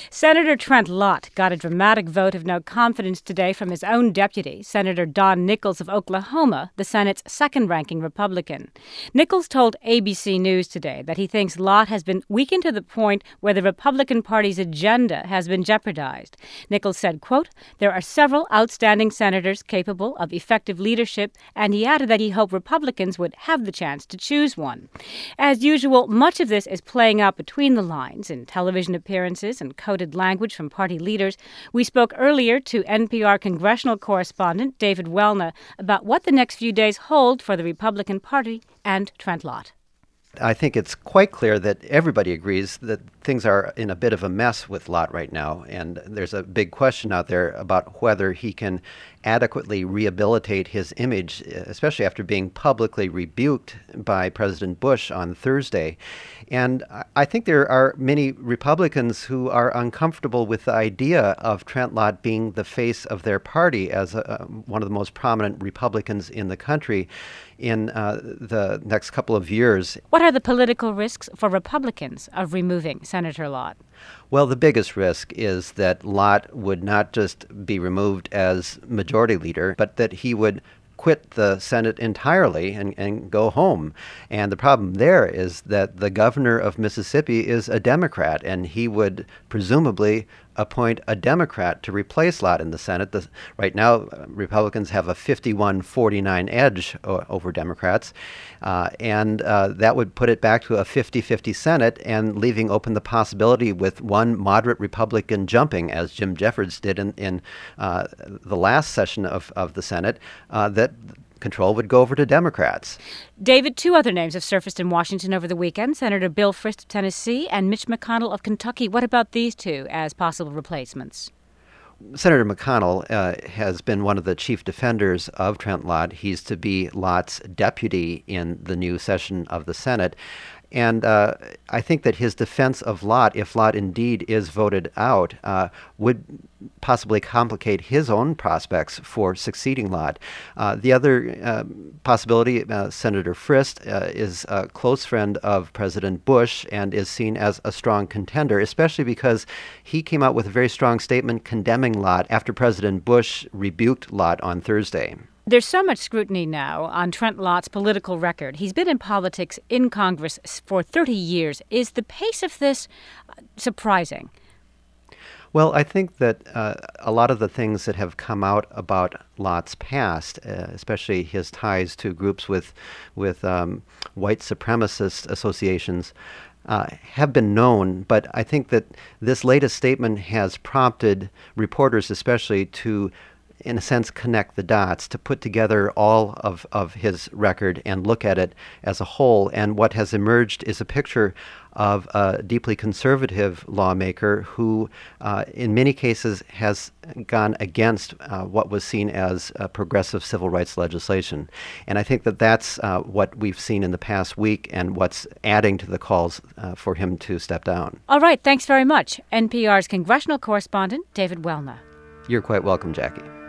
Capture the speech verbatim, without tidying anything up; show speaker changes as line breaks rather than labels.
Senator Trent Lott got a dramatic vote of no confidence today from his own deputy, Senator Don Nickles of Oklahoma, the Senate's second-ranking Republican. Nickles told A B C News today that he thinks Lott has been weakened to the point where the Republican Party's agenda has been jeopardized. Nickles said, quote, "There are several outstanding senators capable of effective leadership," and he added that he hoped Republicans would have the chance to choose one. As usual, much of this is playing out between the lines in television appearances and coded language from party leaders. We spoke earlier to N P R congressional correspondent David Welna about what the next few days hold for the Republican Party and Trent Lott.
I think it's quite clear that everybody agrees that things are in a bit of a mess with Lott right now, and there's a big question out there about whether he can adequately rehabilitate his image, especially after being publicly rebuked by President Bush on Thursday. And I think there are many Republicans who are uncomfortable with the idea of Trent Lott being the face of their party as a, one of the most prominent Republicans in the country in uh, the next couple of years.
What are the political risks for Republicans of removing Senator Lott?
Well, the biggest risk is that Lott would not just be removed as majority leader, but that he would quit the Senate entirely and, and go home. And the problem there is that the governor of Mississippi is a Democrat, and he would presumably appoint a Democrat to replace Lott in the Senate. The, right now, Republicans have a fifty-one forty-nine edge o- over Democrats, uh, and uh, that would put it back to a fifty-fifty Senate and leaving open the possibility with one moderate Republican jumping, as Jim Jeffords did in, in uh, the last session of, of the Senate, uh, that control would go over to Democrats.
David, two other names have surfaced in Washington over the weekend, Senator Bill Frist of Tennessee and Mitch McConnell of Kentucky. What about these two as possible replacements?
Senator McConnell uh, has been one of the chief defenders of Trent Lott. He's to be Lott's deputy in the new session of the Senate. And uh, I think that his defense of Lott, if Lott indeed is voted out, uh, would possibly complicate his own prospects for succeeding Lott. Uh, the other uh, possibility, uh, Senator Frist uh, is a close friend of President Bush and is seen as a strong contender, especially because he came out with a very strong statement condemning Lott after President Bush rebuked Lott on Thursday.
There's so much scrutiny now on Trent Lott's political record. He's been in politics in Congress for thirty years. Is the pace of this surprising?
Well, I think that uh, a lot of the things that have come out about Lott's past, uh, especially his ties to groups with, with um, white supremacist associations, Uh, have been known, but I think that this latest statement has prompted reporters especially to, in a sense, connect the dots, to put together all of, of his record and look at it as a whole. And what has emerged is a picture of a deeply conservative lawmaker who, uh, in many cases, has gone against uh, what was seen as uh, progressive civil rights legislation. And I think that that's uh, what we've seen in the past week and what's adding to the calls uh, for him to step down.
All right, thanks very much. N P R's congressional correspondent, David Welna.
You're quite welcome, Jackie.